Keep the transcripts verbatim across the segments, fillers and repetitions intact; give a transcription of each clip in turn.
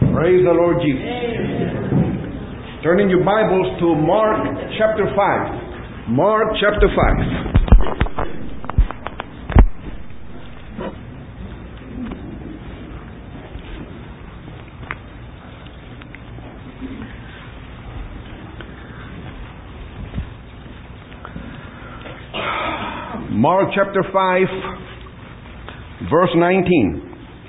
Praise the Lord Jesus. Turning your Bibles to Mark chapter five. Mark chapter five. Mark chapter five, verse nineteen.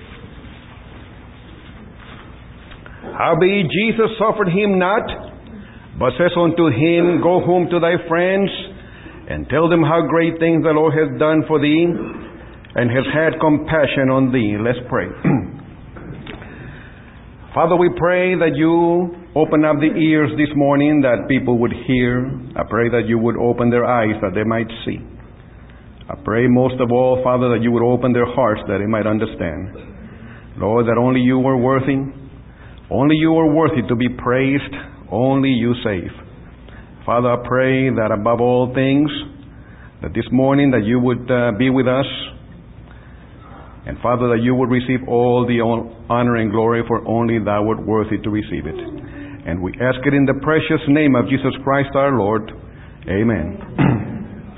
Howbeit Jesus suffered him not, but says unto him, Go home to thy friends, and tell them how great things the Lord has done for thee, and has had compassion on thee. Let's pray. Father, we pray that you open up the ears this morning, that people would hear. I pray that you would open their eyes, that they might see. I pray most of all, Father, that you would open their hearts, that they might understand. Lord, that only you are worthy. Only you are worthy to be praised. Only you save. Father, I pray that above all things, that this morning that you would uh, be with us. And Father, that you would receive all the honor and glory, for only thou art worthy to receive it. And we ask it in the precious name of Jesus Christ our Lord. Amen.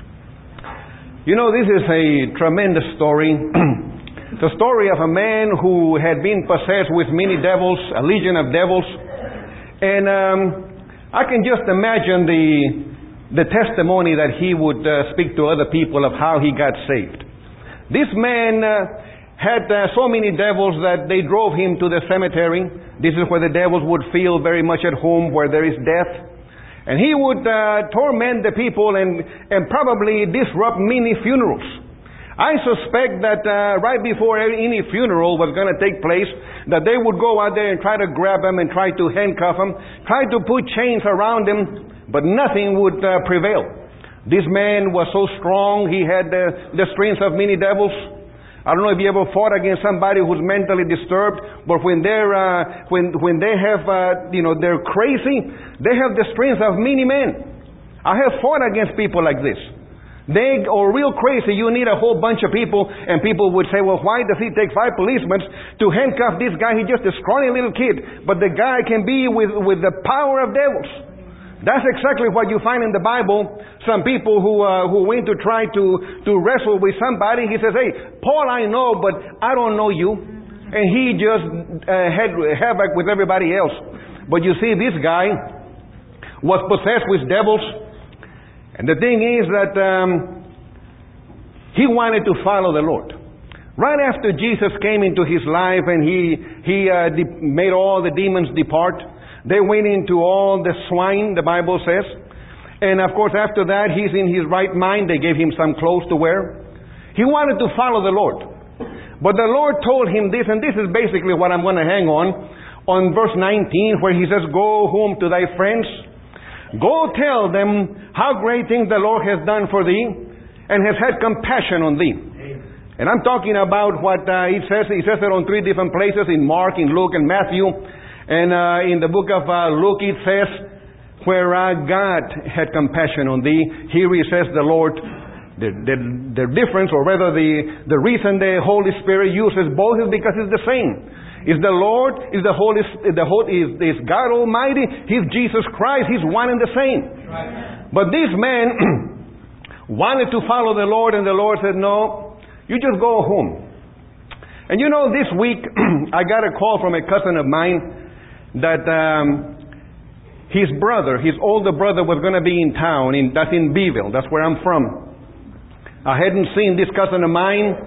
You know, this is a tremendous story. It's a story of a man who had been possessed with many devils, a legion of devils. And um, I can just imagine the the testimony that he would uh, speak to other people of how he got saved. This man uh, had uh, so many devils that they drove him to the cemetery. This is where the devils would feel very much at home, where there is death. And he would uh, torment the people and, and probably disrupt many funerals. I suspect that uh, right before any funeral was going to take place, that they would go out there and try to grab him and try to handcuff him, try to put chains around him, but nothing would uh, prevail. This man was so strong, he had uh, the strength of many devils. I don't know if you ever fought against somebody who's mentally disturbed, but when they're uh, when when they have uh, you know they're crazy, they have the strength of many men. I have fought against people like this. They are real crazy. You need a whole bunch of people, and people would say, well, why does he take five policemen to handcuff this guy? He's just a scrawny little kid. But the guy can be with, with the power of devils. That's exactly what you find in the Bible. Some people who uh, who went to try to, to wrestle with somebody, he says, hey, Paul I know, but I don't know you. And he just uh, had havoc with everybody else. But you see, this guy was possessed with devils. And the thing is that um, he wanted to follow the Lord. Right after Jesus came into his life and he he uh, de- made all the demons depart, they went into all the swine, the Bible says. And of course after that, he's in his right mind. They gave him some clothes to wear. He wanted to follow the Lord. But the Lord told him this, and this is basically what I'm going to hang on, on verse nineteen, where he says, Go home to thy friends. Go tell them how great things the Lord has done for thee, and has had compassion on thee. Amen. And I'm talking about what uh, it says. It says it on three different places, in Mark, in Luke, and Matthew. And uh, in the book of uh, Luke it says, where uh, God had compassion on thee. Here it says the Lord. The, the, the difference, or rather the, the reason the Holy Spirit uses both is because it's the same. Is the Lord, is the Holy, the Holy, is, is God Almighty, He's Jesus Christ, He's one and the same. Right. But this man wanted to follow the Lord, and the Lord said, no, you just go home. And you know, this week, I got a call from a cousin of mine that um, his brother, his older brother was going to be in town, in, that's in Beeville, that's where I'm from. I hadn't seen this cousin of mine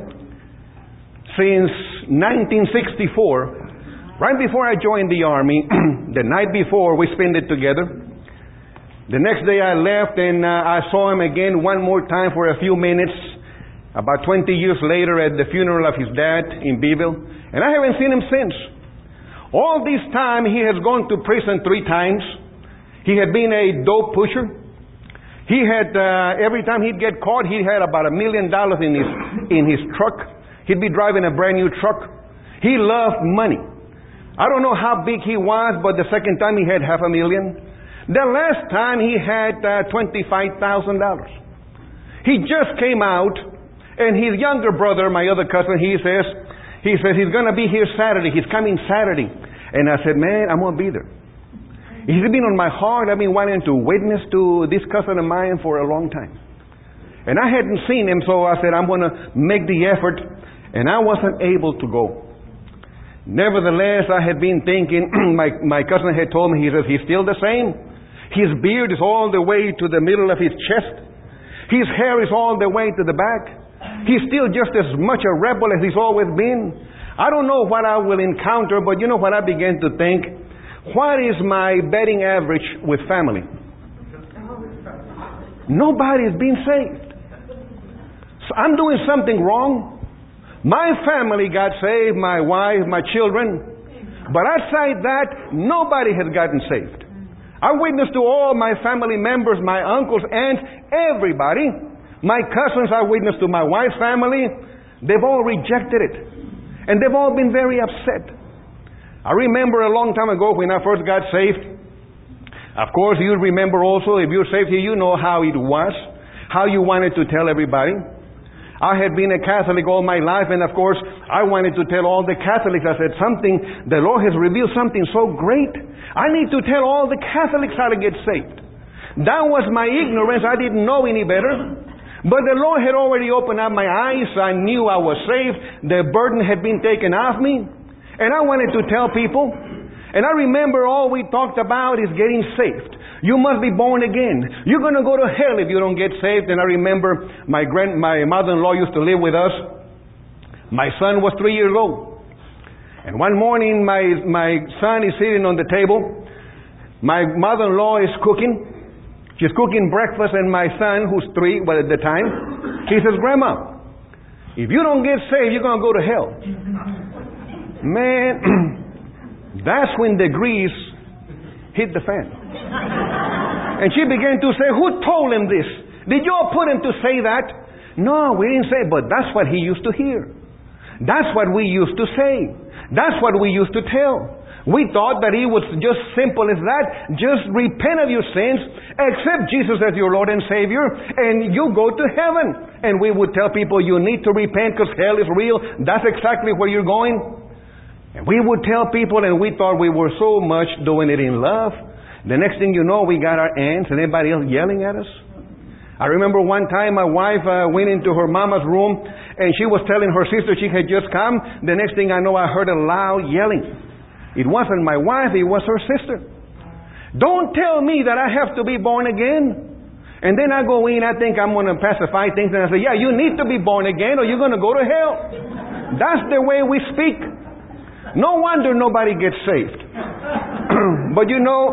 since nineteen sixty-four, right before I joined the army. The night before, we spent it together. The next day I left, and uh, I saw him again one more time for a few minutes, about twenty years later at the funeral of his dad in Beeville, and I haven't seen him since. All this time, he has gone to prison three times. He had been a dope pusher. He had, uh, every time he'd get caught, he had about a million dollars in his in his truck. He'd be driving a brand new truck. He loved money. I don't know how big he was, but the second time he had half a million. The last time he had uh, twenty-five thousand dollars. He just came out, and his younger brother, my other cousin, he says, he says he's going to be here Saturday. He's coming Saturday. And I said, man, I'm going to be there. It's been on my heart. I've been wanting to witness to this cousin of mine for a long time. And I hadn't seen him, so I said, I'm going to make the effort. And I wasn't able to go. Nevertheless, I had been thinking, my, my cousin had told me, he says, he's still the same. His beard is all the way to the middle of his chest. His hair is all the way to the back. He's still just as much a rebel as he's always been. I don't know what I will encounter, but you know what I began to think? What is my betting average with family? Nobody is being saved. So I'm doing something wrong. My family got saved, my wife, my children. But outside that, nobody has gotten saved. I witnessed to all my family members, my uncles, aunts, everybody. My cousins, I witnessed to my wife's family. They've all rejected it. And they've all been very upset. I remember a long time ago when I first got saved. Of course, you remember also, if you're saved here, you know how it was. How you wanted to tell everybody. I had been a Catholic all my life, and of course, I wanted to tell all the Catholics. I said, something, the Lord has revealed something so great. I need to tell all the Catholics how to get saved. That was my ignorance. I didn't know any better. But the Lord had already opened up my eyes. I knew I was saved. The burden had been taken off me. And I wanted to tell people. And I remember all we talked about is getting saved. You must be born again. You're going to go to hell if you don't get saved. And I remember my grand, my mother-in-law used to live with us. My son was three years old. And one morning my, my son is sitting on the table. My mother-in-law is cooking. She's cooking breakfast, and my son, who's three, well, at the time, he says, Grandma, if you don't get saved, you're going to go to hell. Man, that's when the grease hit the fan. And she began to say, who told him this? Did you all put him to say that? No, we didn't say, but that's what he used to hear. That's what we used to say. That's what we used to tell. We thought that it was just simple as that. Just repent of your sins, accept Jesus as your Lord and Savior, and you go to heaven. And we would tell people, you need to repent because hell is real. That's exactly where you're going. And we would tell people, and we thought we were so much doing it in love. The next thing you know, we got our aunts and everybody else yelling at us. I remember one time my wife uh, went into her mama's room, and she was telling her sister she had just come. The next thing I know, I heard a loud yelling. It wasn't my wife, it was her sister. Don't tell me that I have to be born again. And then I go in, I think I'm going to pacify things, and I say, yeah, you need to be born again or you're going to go to hell. That's the way we speak. No wonder nobody gets saved. But you know,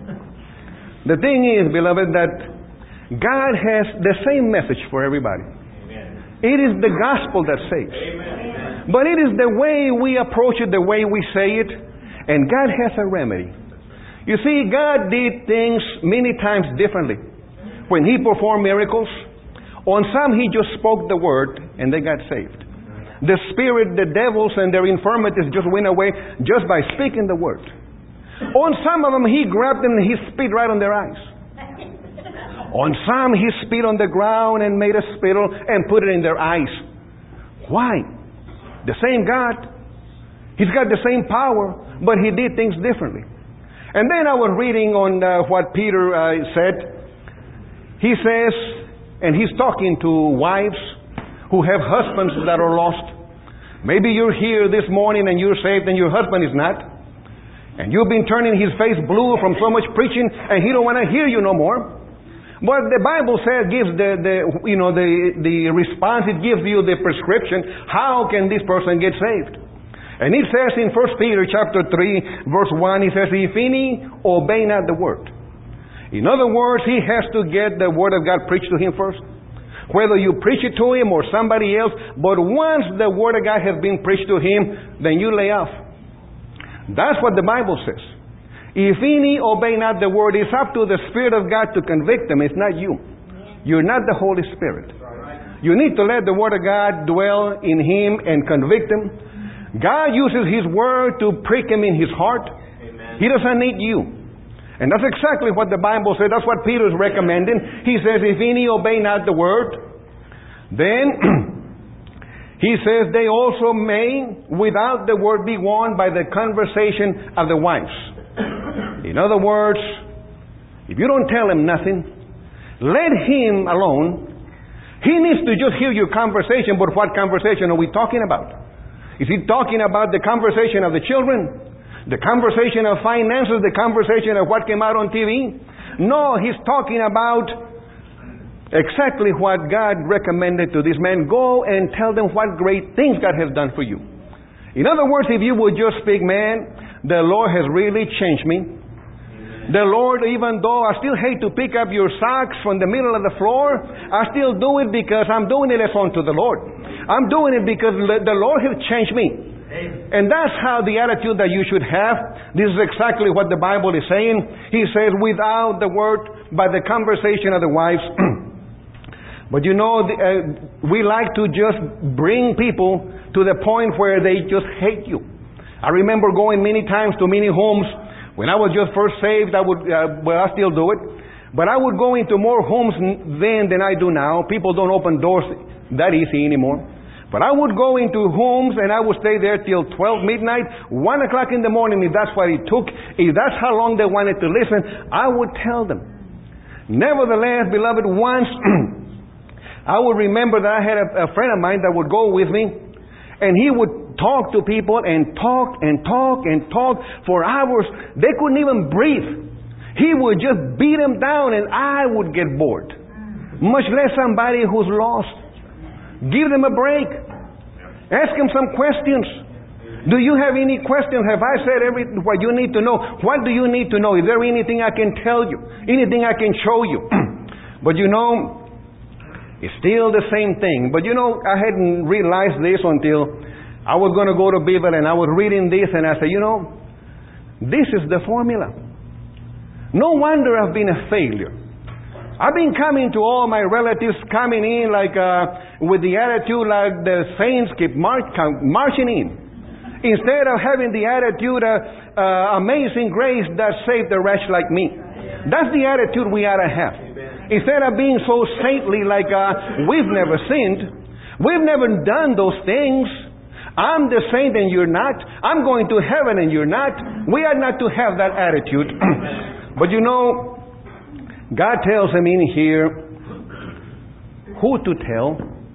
the thing is, beloved, that God has the same message for everybody. Amen. It is the gospel that saves. Amen. But it is the way we approach it, the way we say it. And God has a remedy. You see, God did things many times differently. When He performed miracles, on some He just spoke the word and they got saved. The spirit, the devils and their infirmities just went away just by speaking the word. On some of them He grabbed them and He spit right on their eyes. On some He spit on the ground and made a spittle and put it in their eyes. Why? The same God. He's got the same power, but He did things differently. And then I was reading on uh, what Peter uh, said. He says, and he's talking to wives who have husbands that are lost. Maybe you're here this morning and you're saved and your husband is not. And you've been turning his face blue from so much preaching and he don't want to hear you no more. But the Bible says, gives the, the you know the, the response, it gives you the prescription. How can this person get saved? And it says in First Peter chapter three, verse one, it says, if any obey not the word. In other words, he has to get the word of God preached to him first. Whether you preach it to him or somebody else, but once the word of God has been preached to him, then you lay off. That's what the Bible says. If any obey not the word, it's up to the Spirit of God to convict them. It's not you. You're not the Holy Spirit. You need to let the word of God dwell in him and convict him. God uses His Word to prick him in his heart. Amen. He doesn't need you. And that's exactly what the Bible said. That's what Peter is recommending. He says, if any obey not the Word, then He says they also may, without the word, be won by the conversation of the wives. In other words, if you don't tell him nothing, let him alone. He needs to just hear your conversation, but what conversation are we talking about? Is he talking about the conversation of the children? The conversation of finances? The conversation of what came out on T V? No, he's talking about exactly what God recommended to this man. Go and tell them what great things God has done for you. In other words, if you would just speak, man, the Lord has really changed me. The Lord, even though I still hate to pick up your socks from the middle of the floor, I still do it because I'm doing it as unto the Lord. I'm doing it because the Lord has changed me. And that's how the attitude that you should have. This is exactly what the Bible is saying. He says, without the word, by the conversation of the wives. But you know, the, uh, we like to just bring people to the point where they just hate you. I remember going many times to many homes. When I was just first saved, I would, uh, well, I still do it. But I would go into more homes then than I do now. People don't open doors that easy anymore. But I would go into homes and I would stay there till twelve midnight, one o'clock in the morning, if that's what it took. If that's how long they wanted to listen, I would tell them. Nevertheless, beloved, once I would remember that I had a, a friend of mine that would go with me, and he would talk to people and talk and talk and talk for hours. They couldn't even breathe. He would just beat them down and I would get bored. Much less somebody who's lost. Give them a break. Ask them some questions. Do you have any questions? Have I said every what you need to know? What do you need to know? Is there anything I can tell you? Anything I can show you? But you know, it's still the same thing. But you know, I hadn't realized this until I was going to go to Beaver and I was reading this and I said, you know, this is the formula. No wonder I've been a failure. I've been coming to all my relatives, coming in like uh, with the attitude like the saints keep march, marching in. Instead of having the attitude of uh, amazing grace that saved a wretch like me. That's the attitude we ought to have. Instead of being so saintly like uh, we've never sinned, we've never done those things. I'm the saint and you're not. I'm going to heaven and you're not. We are not to have that attitude. But you know, God tells him in here who to tell,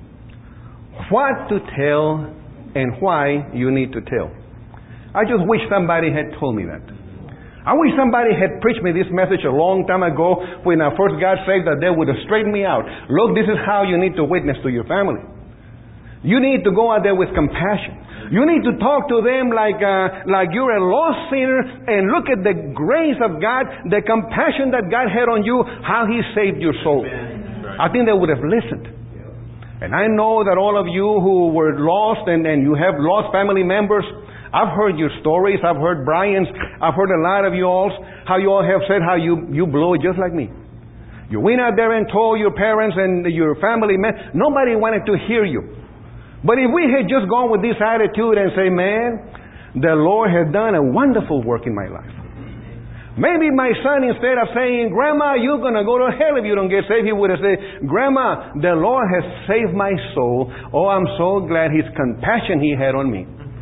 what to tell, and why you need to tell. I just wish somebody had told me that. I wish somebody had preached me this message a long time ago when I first got saved, that they would have straightened me out. Look, this is how you need to witness to your family. You need to go out there with compassion. You need to talk to them like uh, like you're a lost sinner and look at the grace of God, the compassion that God had on you, how He saved your soul. I think they would have listened. And I know that all of you who were lost and, and you have lost family members, I've heard your stories. I've heard Brian's. I've heard a lot of you all, how you all have said how you, you blow it just like me. You went out there and told your parents and your family members. Nobody wanted to hear you. But if we had just gone with this attitude and say, man, the Lord has done a wonderful work in my life. Maybe my son, instead of saying, Grandma, you're going to go to hell if you don't get saved, he would have said, Grandma, the Lord has saved my soul. Oh, I'm so glad His compassion He had on me.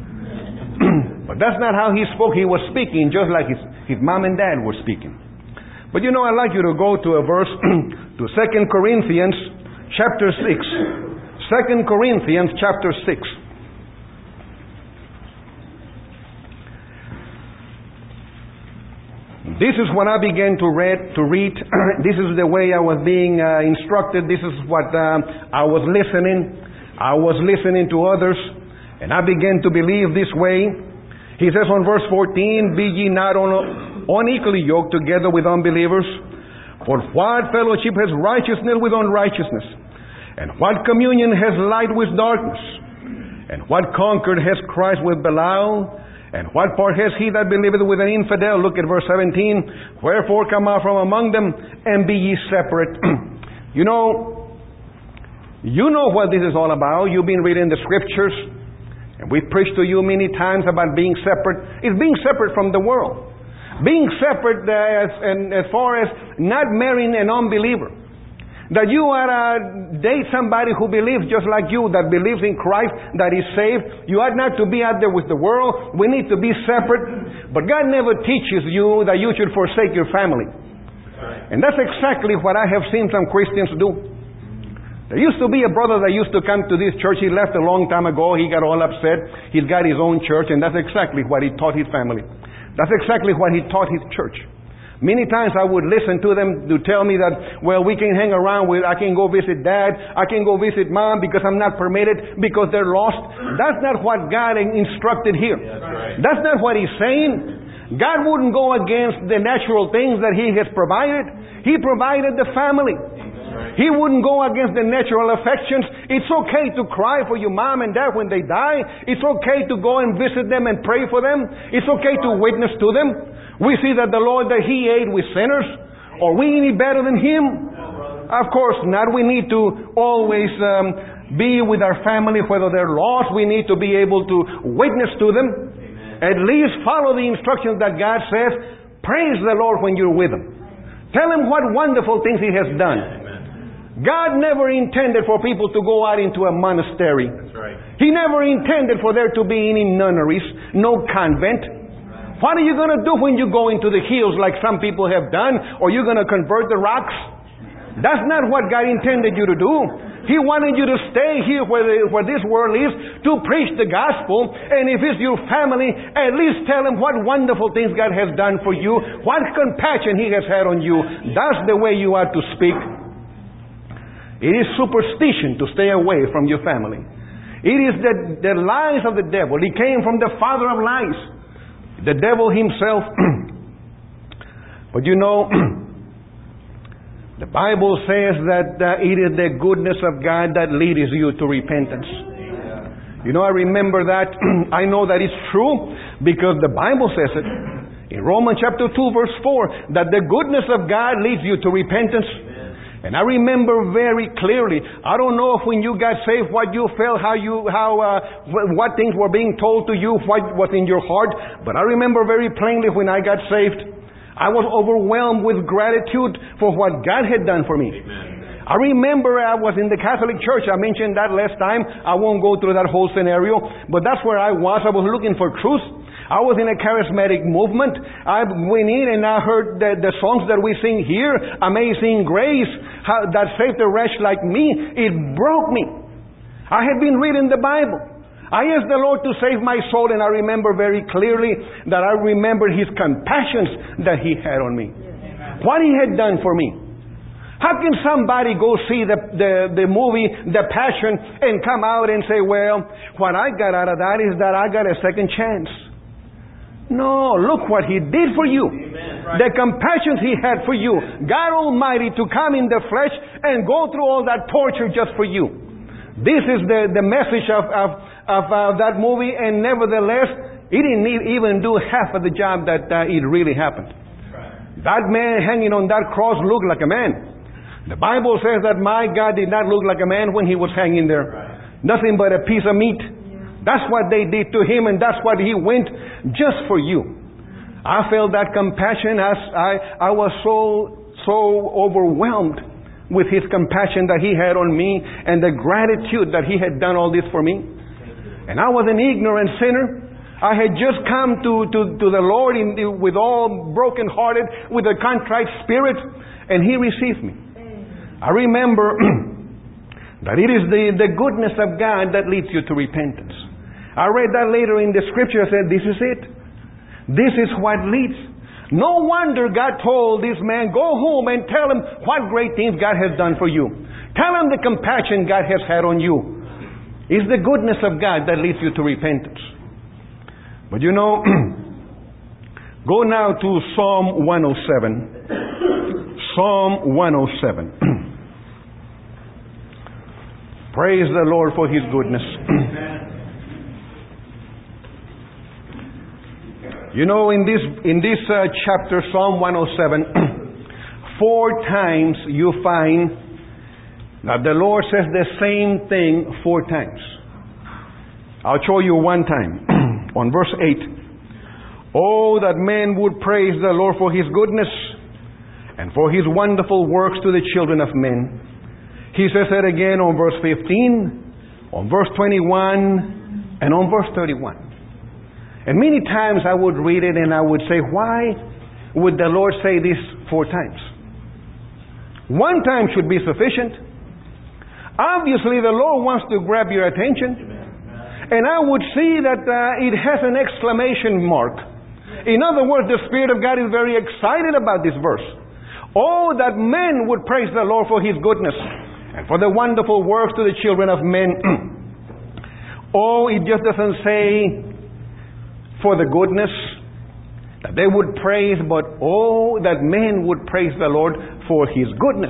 But that's not how He spoke. He was speaking just like his, his mom and dad were speaking. But you know, I'd like you to go to a verse, to Second Corinthians chapter six. Second Corinthians chapter six. This is when I began to read. To read. This is the way I was being uh, instructed. This is what um, I was listening. I was listening to others. And I began to believe this way. He says on verse fourteen, be ye not on, unequally yoked together with unbelievers. For what fellowship has righteousness with unrighteousness? And what communion has light with darkness? And what concord has Christ with Belial? And what part has he that believeth with an infidel? Look at verse seventeen. Wherefore come out from among them, and be ye separate. You know, you know what this is all about. You've been reading the scriptures. And we've preached to you many times about being separate. It's being separate from the world. Being separate uh, as, and as far as not marrying an unbeliever. That you ought to date somebody who believes just like you, that believes in Christ, that is saved. You ought not to be out there with the world. We need to be separate. But God never teaches you that you should forsake your family. And that's exactly what I have seen some Christians do. There used to be a brother that used to come to this church. He left a long time ago. He got all upset. He's got his own church, and that's exactly what he taught his family. That's exactly what he taught his church. Many times I would listen to them to tell me that, well, we can hang around with, I can go visit dad, I can go visit mom because I'm not permitted because they're lost. That's not what God instructed here. Yeah, that's right. That's not what He's saying. God wouldn't go against the natural things that He has provided. He provided the family. He wouldn't go against the natural affections. It's okay to cry for your mom and dad when they die. It's okay to go and visit them and pray for them. It's okay to witness to them. We see that the Lord, that He ate with sinners. Are we any better than Him? Of course not. We need to always um, be with our family, whether they're lost. We need to be able to witness to them. Amen. At least follow the instructions that God says. Praise the Lord when you're with them. Tell Him what wonderful things He has done. Amen. God never intended for people to go out into a monastery. That's right. He never intended for there to be any nunneries, no convent. What are you going to do when you go into the hills like some people have done? Or you're going to convert the rocks? That's not what God intended you to do. He wanted you to stay here where, the, where this world is, to preach the gospel. And if it's your family, at least tell them what wonderful things God has done for you, what compassion He has had on you. That's the way you are to speak. It is superstition to stay away from your family. It is the, the lies of the devil. He came from the father of lies, the devil himself. But you know, the Bible says that uh, it is the goodness of God that leads you to repentance. You know, I remember that. I know that it's true because the Bible says it in Romans chapter two verse four, that the goodness of God leads you to repentance. And I remember very clearly, I don't know if when you got saved, what you felt, how you, how, uh, what things were being told to you, what was in your heart. But I remember very plainly when I got saved, I was overwhelmed with gratitude for what God had done for me. Amen. I remember I was in the Catholic Church. I mentioned that last time. I won't go through that whole scenario, but that's where I was. I was looking for truth. I was in a charismatic movement. I went in and I heard the, the songs that we sing here, Amazing Grace, how, that saved a wretch like me. It broke me. I had been reading the Bible. I asked the Lord to save my soul, and I remember very clearly that I remembered His compassions that He had on me. What He had done for me. How can somebody go see the, the, the movie, The Passion, and come out and say, well, what I got out of that is that I got a second chance. No, look what He did for you. Right. The compassion He had for you. God Almighty to come in the flesh and go through all that torture just for you. This is the, the message of, of, of uh, that movie, and nevertheless, He didn't even do half of the job that uh, it really happened. Right. That man hanging on that cross looked like a man. The Bible says that my God did not look like a man when He was hanging there. Right. Nothing but a piece of meat. That's what they did to Him, and that's what He went just for you. I felt that compassion. As I, I was so, so overwhelmed with His compassion that He had on me, and the gratitude that He had done all this for me. And I was an ignorant sinner. I had just come to, to, to the Lord in the, with all broken-hearted, with a contrite spirit, and He received me. I remember that it is the, the goodness of God that leads you to repentance. I read that later in the scripture. I said, this is it. This is what leads. No wonder God told this man, go home and tell him what great things God has done for you. Tell him the compassion God has had on you. It's the goodness of God that leads you to repentance. But you know, go now to Psalm one oh seven. Psalm one oh seven. Praise the Lord for His goodness. You know, in this in this uh, chapter, Psalm one oh seven, four times you find that the Lord says the same thing four times. I'll show you one time. On verse eight. Oh, that men would praise the Lord for His goodness and for His wonderful works to the children of men. He says it again on verse fifteen, on verse twenty-one, and on verse thirty-one. And many times I would read it and I would say, why would the Lord say this four times? One time should be sufficient. Obviously, the Lord wants to grab your attention. And I would see that uh, it has an exclamation mark. In other words, the Spirit of God is very excited about this verse. Oh, that men would praise the Lord for His goodness and for the wonderful works to the children of men. Oh, it just doesn't say for the goodness that they would praise, but oh, that men would praise the Lord for His goodness.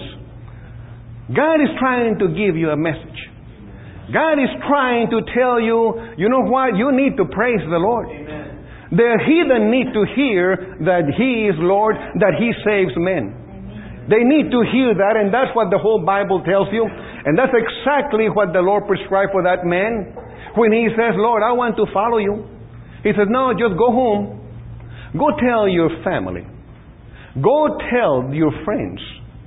God is trying to give you a message. God is trying to tell you, you know what? You need to praise the Lord. Amen. The heathen need to hear that He is Lord, that He saves men. Amen. They need to hear that, and that's what the whole Bible tells you. And that's exactly what the Lord prescribed for that man. When he says, Lord, I want to follow you. He says, no, just go home. Go tell your family. Go tell your friends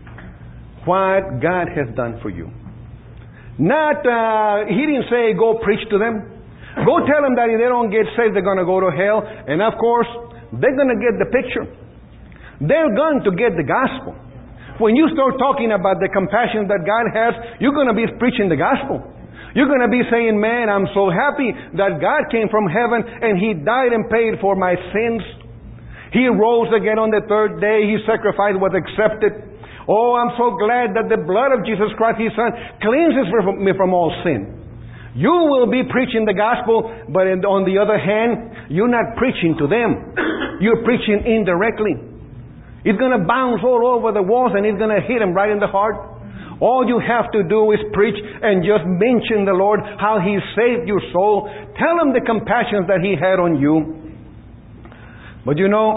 what God has done for you. Not, uh, he didn't say go preach to them. Go tell them that if they don't get saved, they're going to go to hell. And of course, they're going to get the picture. They're going to get the gospel. When you start talking about the compassion that God has, you're going to be preaching the gospel. You're going to be saying, man, I'm so happy that God came from heaven and He died and paid for my sins. He rose again on the third day. His sacrifice was accepted. Oh, I'm so glad that the blood of Jesus Christ, His Son, cleanses me from all sin. You will be preaching the gospel, but on the other hand, you're not preaching to them. You're preaching indirectly. It's going to bounce all over the walls and it's going to hit them right in the heart. All you have to do is preach and just mention the Lord, how He saved your soul. Tell Him the compassion that He had on you. But you know,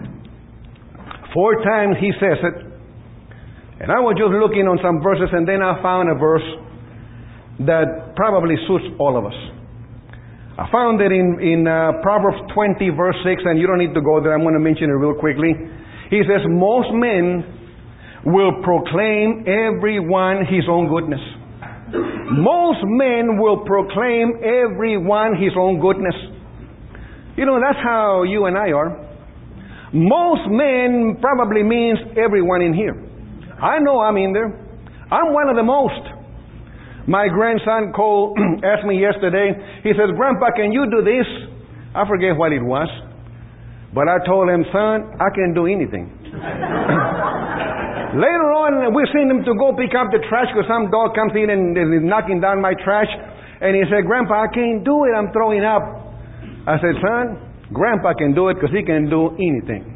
four times He says it. And I was just looking on some verses, and then I found a verse that probably suits all of us. I found it in, in uh, Proverbs twenty, verse six, and you don't need to go there. I'm going to mention it real quickly. He says, most men will proclaim everyone his own goodness. Most men will proclaim everyone his own goodness. You know, that's how you and I are. Most men probably means everyone in here. I know I'm in there. I'm one of the most. My grandson Cole asked me yesterday, he says, Grandpa, can you do this? I forget what it was. But I told him, son, I can do anything. Later on, we sent him to go pick up the trash because some dog comes in and is knocking down my trash. And he said, Grandpa, I can't do it. I'm throwing up. I said, son, Grandpa can do it because he can do anything.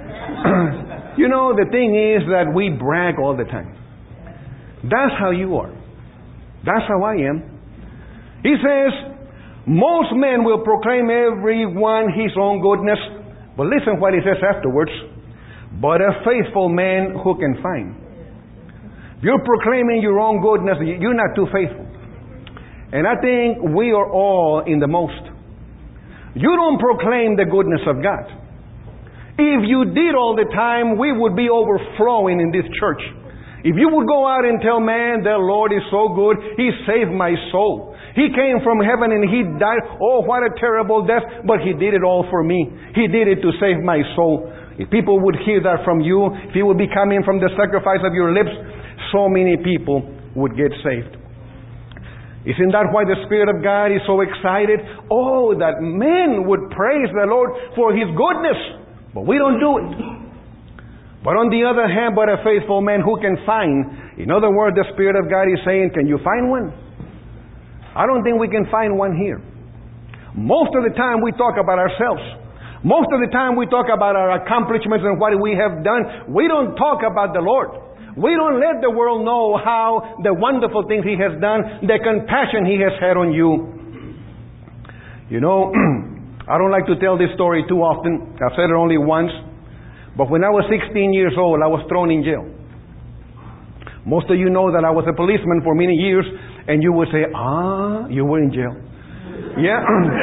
You know, the thing is that we brag all the time. That's how you are. That's how I am. He says, most men will proclaim everyone his own goodness. But listen what he says afterwards. But a faithful man who can find. You're proclaiming your own goodness. You're not too faithful. And I think we are all in the most. You don't proclaim the goodness of God. If you did all the time, we would be overflowing in this church. If you would go out and tell man, the Lord is so good, He saved my soul. He came from heaven and He died. Oh, what a terrible death, but He did it all for me. He did it to save my soul. If people would hear that from you, if it would be coming from the sacrifice of your lips, so many people would get saved. Isn't that why the Spirit of God is so excited? Oh, that men would praise the Lord for His goodness. But we don't do it. But on the other hand, but a faithful man who can find. In other words, the Spirit of God is saying, can you find one? I don't think we can find one here. Most of the time we talk about ourselves. Most of the time we talk about our accomplishments and what we have done. We don't talk about the Lord. We don't let the world know how the wonderful things He has done, the compassion He has had on you. You know, I don't like to tell this story too often. I've said it only once. But when I was sixteen years old, I was thrown in jail. Most of you know that I was a policeman for many years, and you would say, ah, you were in jail. Yeah.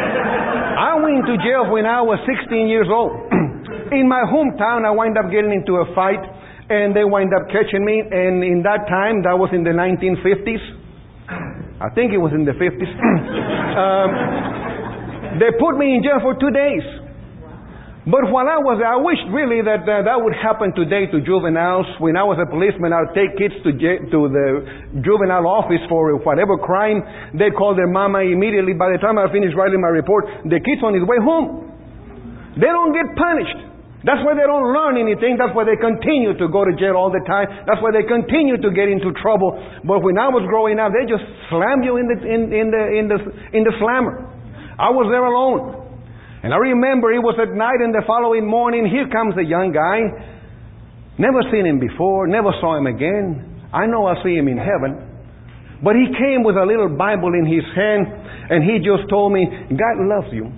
I went to jail when I was sixteen years old. In my hometown, I wound up getting into a fight, And they wind up catching me. And in that time, that was in the nineteen fifties. I think it was in the fifties. um, they put me in jail for two days. But while I was there, I wished really that uh, that would happen today to juveniles. When I was a policeman, I would take kids to j- to the juvenile office for whatever crime. They'd call their mama immediately. By the time I finished writing my report, the kid's on his way home. They don't get punished. That's why they don't learn anything. That's why they continue to go to jail all the time. That's why they continue to get into trouble. But when I was growing up, they just slam you in the in, in the in the in the slammer. I was there alone. And I remember it was at night, and the following morning, here comes a young guy. Never seen him before, never saw him again. I know I'll see him in heaven. But he came with a little Bible in his hand, and he just told me, God loves you.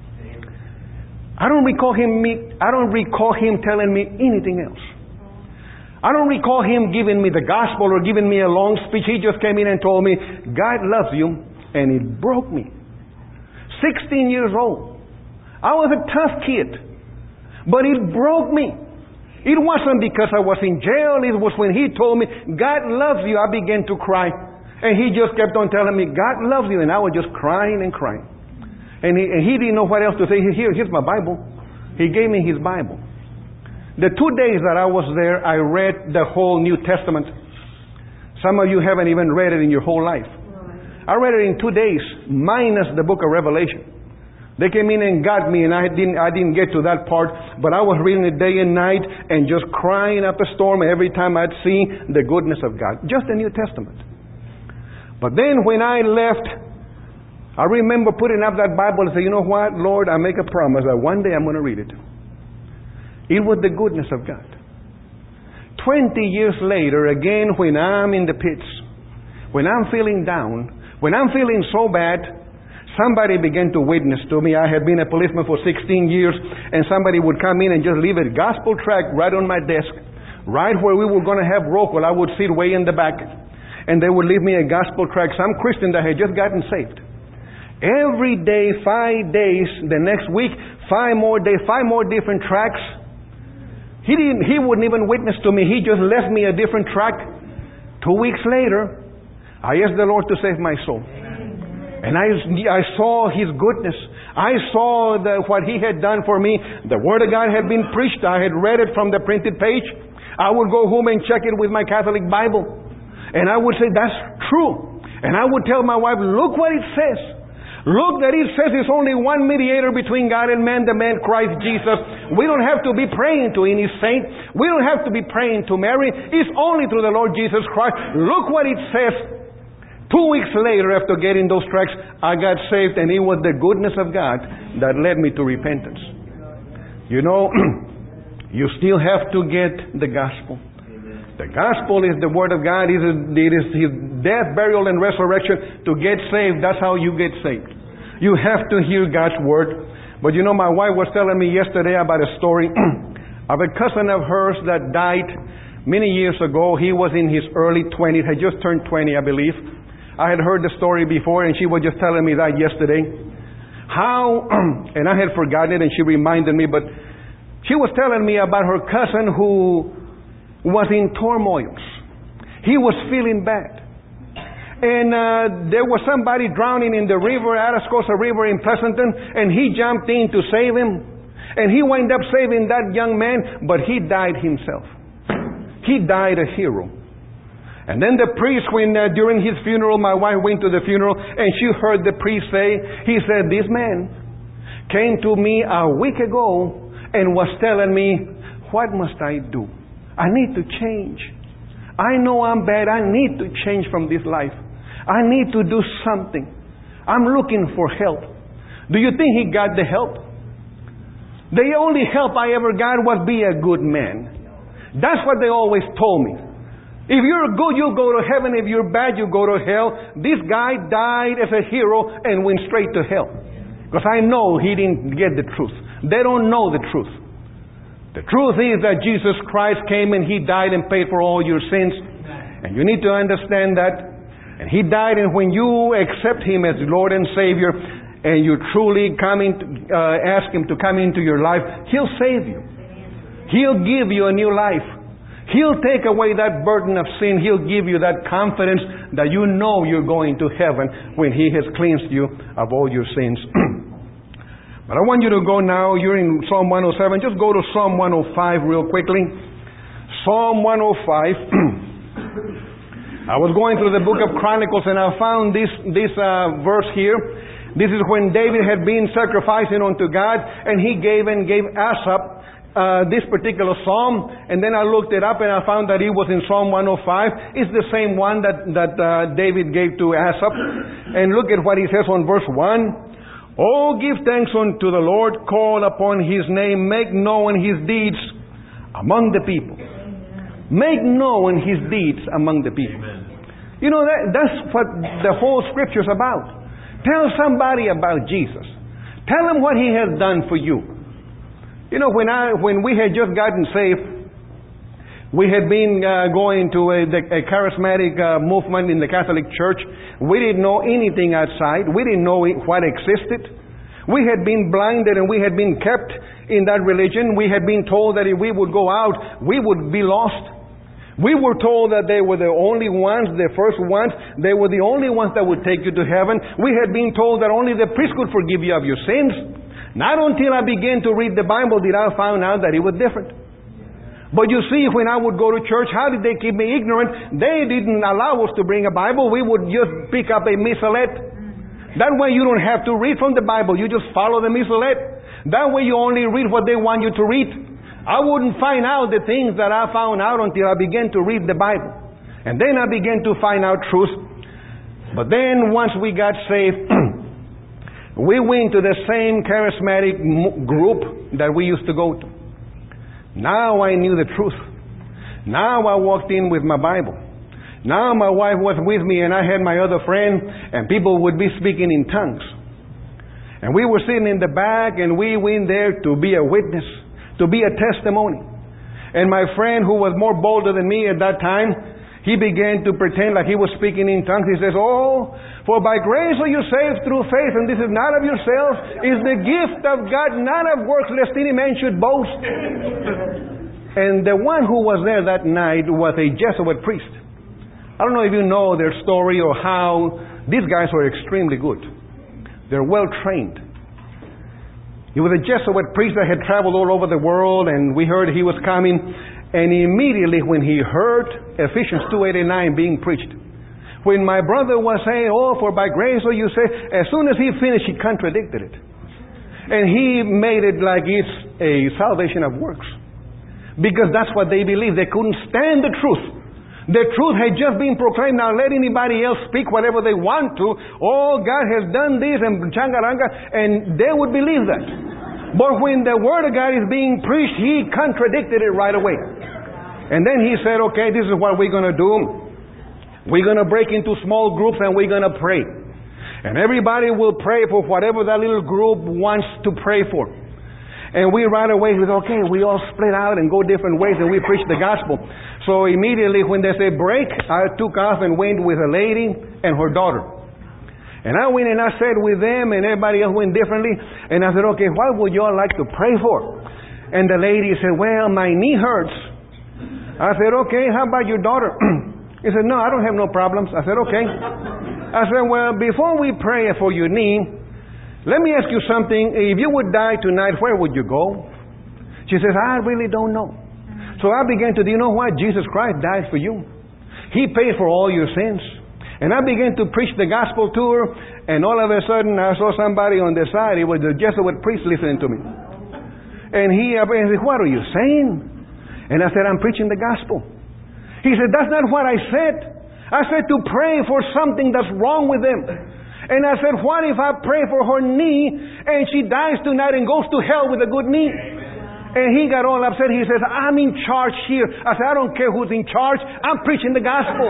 I don't recall him me, I don't recall him telling me anything else. I don't recall him giving me the gospel or giving me a long speech. He just came in and told me, God loves you, and it broke me. sixteen years old. I was a tough kid, but it broke me. It wasn't because I was in jail. It was when he told me, God loves you, I began to cry. And he just kept on telling me, God loves you. And I was just crying and crying. And he, and he didn't know what else to say. Here, here's my Bible. He gave me his Bible. The two days that I was there, I read the whole New Testament. Some of you haven't even read it in your whole life. I read it in two days, minus the book of Revelation. They came in and got me, and I didn't I didn't get to that part, but I was reading it day and night and just crying up a storm every time I'd see the goodness of God. Just the New Testament. But then when I left, I remember putting up that Bible and saying, you know what, Lord, I make a promise that one day I'm going to read it. It was the goodness of God. Twenty years later, again, when I'm in the pits, when I'm feeling down, when I'm feeling so bad, somebody began to witness to me. I had been a policeman for sixteen years, and somebody would come in and just leave a gospel tract right on my desk, right where we were going to have roll call. I would sit way in the back, and they would leave me a gospel tract, some Christian that had just gotten saved. Every day, five days, the next week, five more days, five more different tracts. He didn't. He wouldn't even witness to me. He just left me a different tract. Two weeks later, I asked the Lord to save my soul. And I, I saw His goodness. I saw the, what He had done for me. The Word of God had been preached. I had read it from the printed page. I would go home and check it with my Catholic Bible. And I would say, that's true. And I would tell my wife, look what it says. Look that it says there's only one mediator between God and man, the man Christ Jesus. We don't have to be praying to any saint. We don't have to be praying to Mary. It's only through the Lord Jesus Christ. Look what it says. Two weeks later, after getting those tracts, I got saved, and it was the goodness of God that led me to repentance. You know, you still have to get the gospel. The gospel is the Word of God. It is, it is His death, burial, and resurrection. To get saved, that's how you get saved. You have to hear God's Word. But you know, my wife was telling me yesterday about a story of a cousin of hers that died many years ago. He was in his early twenties, had just turned twenty, I believe. I had heard the story before, and she was just telling me that yesterday. How, and I had forgotten it, and she reminded me, but she was telling me about her cousin who was in turmoils. He was feeling bad. And uh, there was somebody drowning in the river, Atascosa River in Pleasanton, and he jumped in to save him. And he wound up saving that young man, but he died himself. He died a hero. And then the priest, when uh, during his funeral, my wife went to the funeral, and she heard the priest say, he said, this man came to me a week ago and was telling me, what must I do? I need to change. I know I'm bad. I need to change from this life. I need to do something. I'm looking for help. Do you think he got the help? The only help I ever got was be a good man. That's what they always told me. If you're good, you'll go to heaven. If you're bad, you go to hell. This guy died as a hero and went straight to hell. Because I know he didn't get the truth. They don't know the truth. The truth is that Jesus Christ came and He died and paid for all your sins. And you need to understand that. And He died, and when you accept Him as Lord and Savior, and you truly come in, uh, ask Him to come into your life, He'll save you. He'll give you a new life. He'll take away that burden of sin. He'll give you that confidence that you know you're going to heaven when He has cleansed you of all your sins. But I want you to go now. You're in Psalm one oh seven. Just go to Psalm one oh five real quickly. Psalm one oh five. I was going through the book of Chronicles and I found this, this uh, verse here. This is when David had been sacrificing unto God, and he gave and gave Asaph uh, this particular psalm. And then I looked it up and I found that it was in Psalm one oh five. It's the same one that, that uh, David gave to Asaph. And look at what he says on verse one. Oh, give thanks unto the Lord, call upon His name, make known His deeds among the people. Make known His deeds among the people. Amen. You know, that, that's what the whole Scripture's about. Tell somebody about Jesus. Tell them what He has done for you. You know, when I when we had just gotten saved, we had been uh, going to a, a charismatic uh, movement in the Catholic Church. We didn't know anything outside. We didn't know what existed. We had been blinded and we had been kept in that religion. We had been told that if we would go out, we would be lost. We were told that they were the only ones, the first ones. They were the only ones that would take you to heaven. We had been told that only the priest could forgive you of your sins. Not until I began to read the Bible did I find out that it was different. But you see, when I would go to church, how did they keep me ignorant? They didn't allow us to bring a Bible. We would just pick up a missalette. That way you don't have to read from the Bible. You just follow the missalette. That way you only read what they want you to read. I wouldn't find out the things that I found out until I began to read the Bible. And then I began to find out truth. But then once we got saved, we went to the same charismatic group that we used to go to. Now I knew the truth. Now I walked in with my Bible. Now my wife was with me and I had my other friend and people would be speaking in tongues. And we were sitting in the back and we went there to be a witness, to be a testimony. And my friend, who was more bolder than me at that time, he began to pretend like he was speaking in tongues. He says, oh, for by grace are you saved through faith, and this is not of yourselves, is the gift of God, not of works, lest any man should boast. And the one who was there that night was a Jesuit priest. I don't know if you know their story or how. These guys were extremely good. They're well trained. He was a Jesuit priest that had traveled all over the world, and we heard he was coming. And immediately when he heard Ephesians two eighty-nine being preached, when my brother was saying, oh, for by grace are you saved, as soon as he finished, he contradicted it. And he made it like it's a salvation of works. Because that's what they believed. They couldn't stand the truth. The truth had just been proclaimed. Now let anybody else speak whatever they want to. Oh, God has done this and changaranga, and they would believe that. But when the Word of God is being preached, he contradicted it right away. And then he said, okay, this is what we're going to do. We're going to break into small groups and we're going to pray. And everybody will pray for whatever that little group wants to pray for. And we right away said, okay, we all split out and go different ways and we preach the gospel. So immediately when they said break, I took off and went with a lady and her daughter. And I went and I sat with them and everybody else went differently. And I said, okay, what would you all like to pray for? And the lady said, well, my knee hurts. I said, okay, how about your daughter? He said, no, I don't have no problems. I said, okay. I said, well, before we pray for your knee, let me ask you something. If you would die tonight, where would you go? She says, I really don't know. So I began to, do you know what? Jesus Christ died for you. He paid for all your sins. And I began to preach the gospel to her, and all of a sudden I saw somebody on the side. It was the Jesuit priest listening to me. And he I said, what are you saying? And I said, I'm preaching the gospel. He said, that's not what I said. I said to pray for something that's wrong with them. And I said, what if I pray for her knee and she dies tonight and goes to hell with a good knee? And he got all upset. He says, I'm in charge here. I said, I don't care who's in charge. I'm preaching the gospel.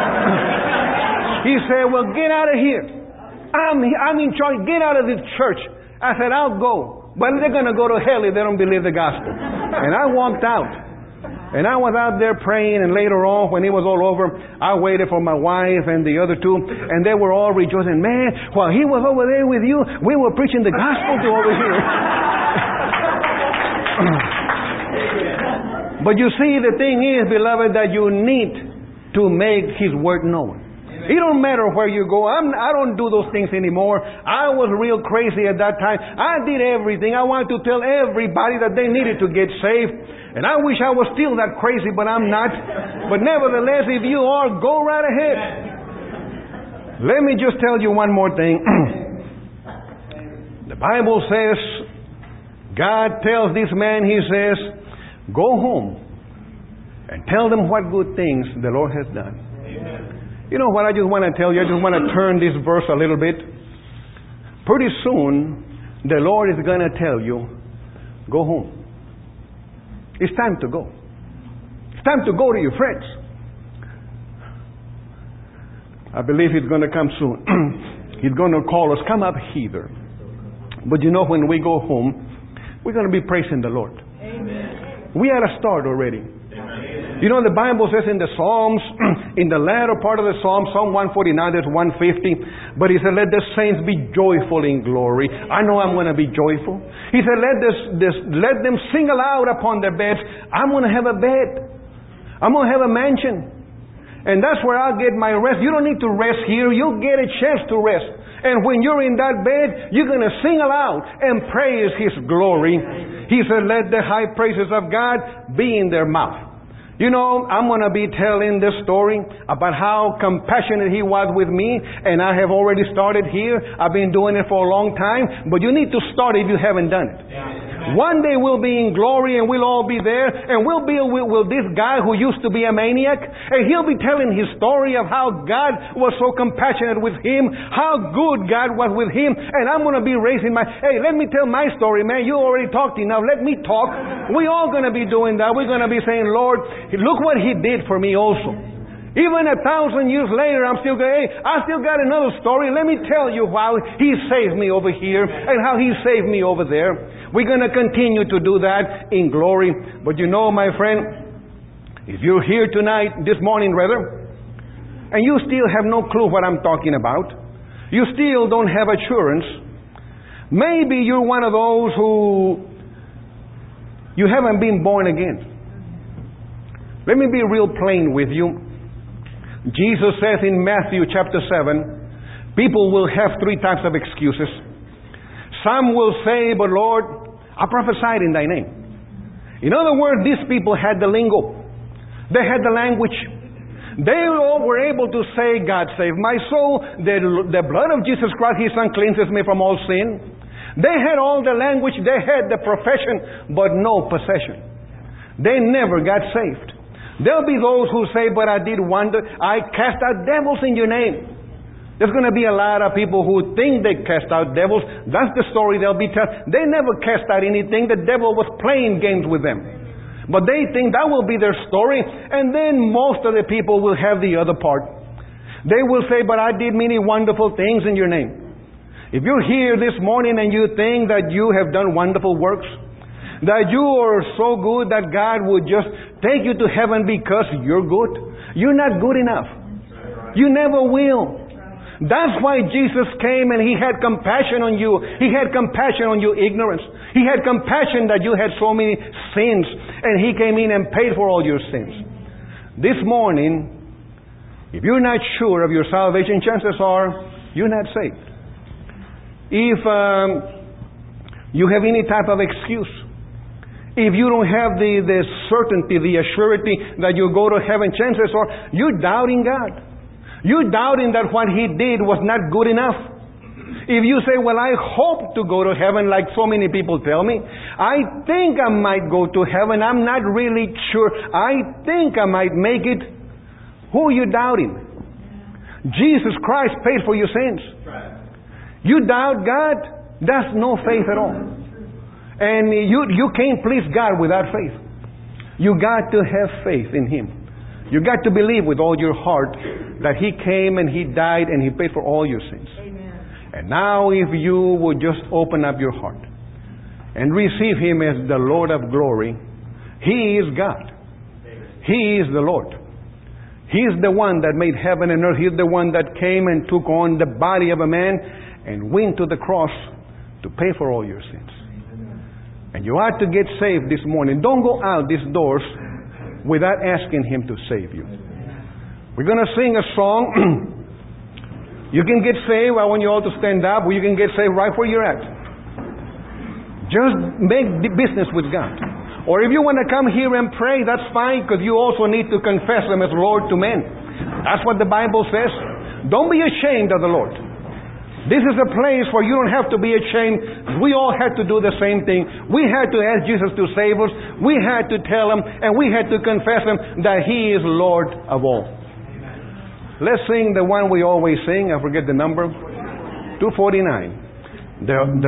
He said, well, get out of here. I'm, I'm in charge. Get out of this church. I said, I'll go. But they're going to go to hell if they don't believe the gospel. And I walked out. And I was out there praying, and later on, when it was all over, I waited for my wife and the other two, and they were all rejoicing. Man, while he was over there with you, we were preaching the gospel to over here. But you see, the thing is, beloved, that you need to make His word known. It don't matter where you go. I'm, I don't do those things anymore. I was real crazy at that time. I did everything. I wanted to tell everybody that they needed to get saved. And I wish I was still that crazy, but I'm not. But nevertheless, if you are, go right ahead. Let me just tell you one more thing. The Bible says, God tells this man, He says, go home and tell them what good things the Lord has done. Amen. You know what I just want to tell you? I just want to turn this verse a little bit. Pretty soon, the Lord is going to tell you, go home. It's time to go. It's time to go to your friends. I believe He's going to come soon. He's going to call us, come up hither. But you know, when we go home, we're going to be praising the Lord. Amen. We had a start already. Amen. You know, the Bible says in the Psalms, in the latter part of the Psalm, Psalm one forty-nine, there's one fifty, but He said, let the saints be joyful in glory. I know I'm going to be joyful. He said, let this, this, let them sing aloud upon their beds. I'm going to have a bed. I'm going to have a mansion. And that's where I'll get my rest. You don't need to rest here. You'll get a chance to rest. And when you're in that bed, you're going to sing aloud and praise His glory. He said, let the high praises of God be in their mouth. You know, I'm going to be telling this story about how compassionate He was with me, and I have already started here. I've been doing it for a long time, but you need to start if you haven't done it. Yeah. One day we'll be in glory and we'll all be there, and we'll be with, with this guy who used to be a maniac, and he'll be telling his story of how God was so compassionate with him, how good God was with him, and I'm going to be raising my, hey, let me tell my story, man. You already talked enough. Let me talk. We're all going to be doing that. We're going to be saying, Lord, look what He did for me also. Even a thousand years later, I'm still going, hey, I still got another story. Let me tell you how He saved me over here and how He saved me over there. We're going to continue to do that in glory. But you know, my friend, if you're here tonight, this morning rather, and you still have no clue what I'm talking about, you still don't have assurance, maybe you're one of those who you haven't been born again. Let me be real plain with you. Jesus says in Matthew chapter seven, people will have three types of excuses. Some will say, but Lord, I prophesied in Thy name. In other words, these people had the lingo. They had the language. They all were able to say, God saved my soul. The, the blood of Jesus Christ, His Son, cleanses me from all sin. They had all the language. They had the profession, but no possession. They never got saved. There'll be those who say, but I did wonder. I cast out devils in your name. There's going to be a lot of people who think they cast out devils. That's the story they'll be telling. They never cast out anything. The devil was playing games with them. But they think that will be their story. And then most of the people will have the other part. They will say, but I did many wonderful things in your name. If you're here this morning and you think that you have done wonderful works, that you are so good that God would just take you to heaven because you're good, you're not good enough. You never will. That's why Jesus came and He had compassion on you. He had compassion on your ignorance. He had compassion that you had so many sins, and He came in and paid for all your sins. This morning, if you're not sure of your salvation, chances are you're not saved. If um, you have any type of excuse, if you don't have the, the certainty, the assurity that you'll go to heaven, chances are you're doubting God. You're doubting that what He did was not good enough. If you say, well, I hope to go to heaven like so many people tell me. I think I might go to heaven. I'm not really sure. I think I might make it. Who are you doubting? Jesus Christ paid for your sins. You doubt God? That's no faith at all. And you, you can't please God without faith. You got to have faith in Him. You got to believe with all your heart that He came and He died and He paid for all your sins. Amen. And now if you would just open up your heart and receive Him as the Lord of glory, He is God. He is the Lord. He is the one that made heaven and earth. He is the one that came and took on the body of a man and went to the cross to pay for all your sins. And you ought to get saved this morning. Don't go out these doors without asking Him to save you. We're going to sing a song. You can get saved. I want you all to stand up. Or you can get saved right where you're at. Just make the business with God. Or if you want to come here and pray, that's fine, because you also need to confess Him as Lord to men. That's what the Bible says. Don't be ashamed of the Lord. This is a place where you don't have to be ashamed. We all had to do the same thing. We had to ask Jesus to save us. We had to tell Him, and we had to confess Him that He is Lord of all. Let's sing the one we always sing. I forget the number. two forty-nine. The, the